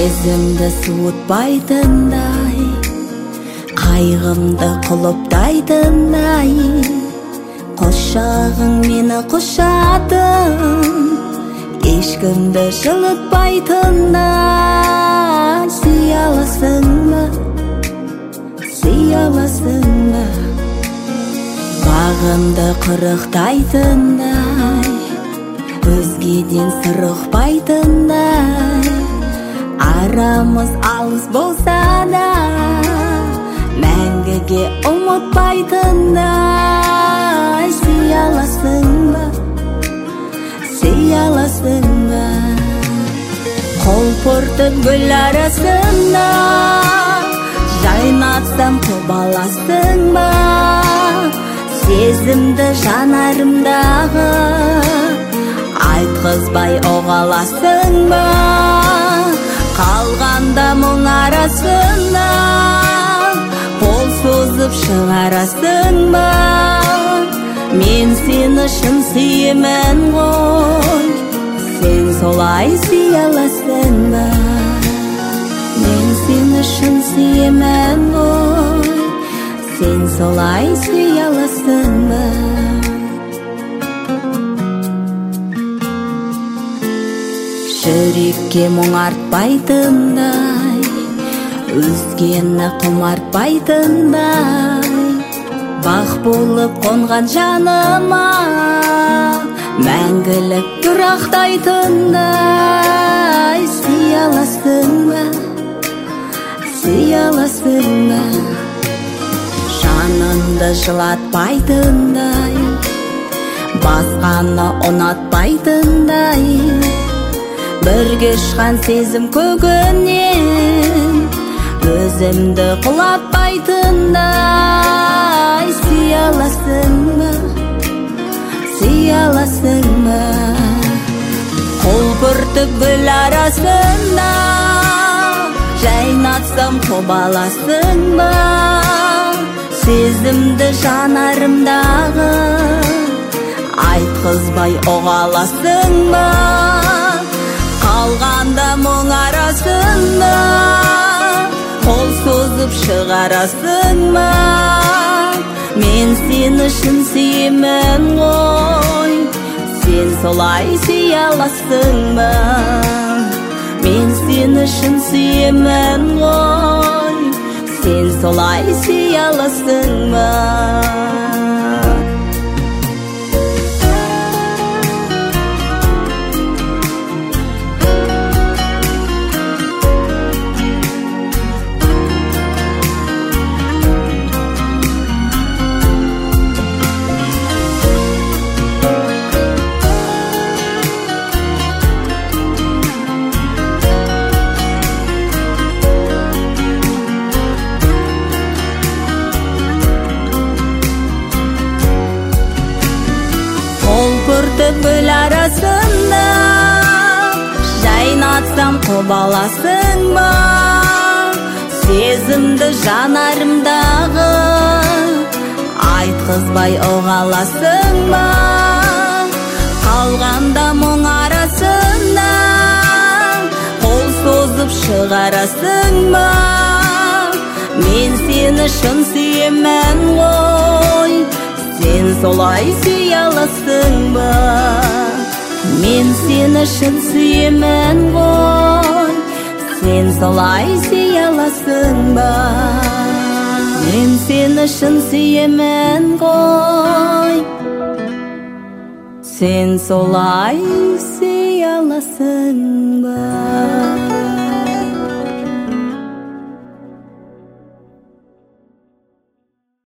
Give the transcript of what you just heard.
Сезімді суытпайтындай, қайғымды құлыптайтындай, құшағың мені құшатын, ешкімді жылытпайтындай. Сүйе аласың ба, сүйе аласың ба? Бағымды қырықтайтындай, өзгеден сыр ұқпайтындай, арамыз алыс болса да мәңгіге ұмытпайтындай. Сүйе аласың ба, сүйе аласың ба? Қолпыртып гүл арасында жайнатсам құбаласың ба? Сезімді жанарымдағы айтқызбай оғаласың ба? Қалғанда мұң арасында қол созып шығарасың ба? Мен сені шын сүйемін ғой, сен солай сүйе аласың ба? Мен сені шын сүйемін ғой, сен солай сүйе аласың ба? Жүрекке мұң артпайтындай, өзгені құмартпайтындай, бақ болып қонған жаныма мәңгілік тұрақтайтындай. Сүйе аласың ба, сүйе аласың ба? Жанымды жылатпайтындай, басқаны ұнатпайтындай, бірге ұшқан сезім көгінен өзімді құлатпайтындай. Сүйе аласың ба, сүйе аласың ба? Құлпыртып гүл арасында жайнатсам құбаласың ба? Сезімді жанарымдағы айтқызбай оғаласың ба? Қалғанда мұң арасында қол созып шығарасың ба? Мен сені шын сүйемін ғой, сен солай сүйе аласың ба? Мен сені шын сүйемін ғой, сен солай сүйе аласың ба? Құлпыртып гүл арасында жайнатсам құбаласың ба? Сезімді жанарымдағы айтқызбай оғаласың ба? Қалғанда мұң арасында қол созып шығарасың ба? Мен сені шын сүйемін ғой, сен солай сүйе аласың ба? Мен сені шын сүйемін ғой, сен солай сүйе аласың ба? Мен сені шын сүйемін ғой, сен солай сүйе аласың ба?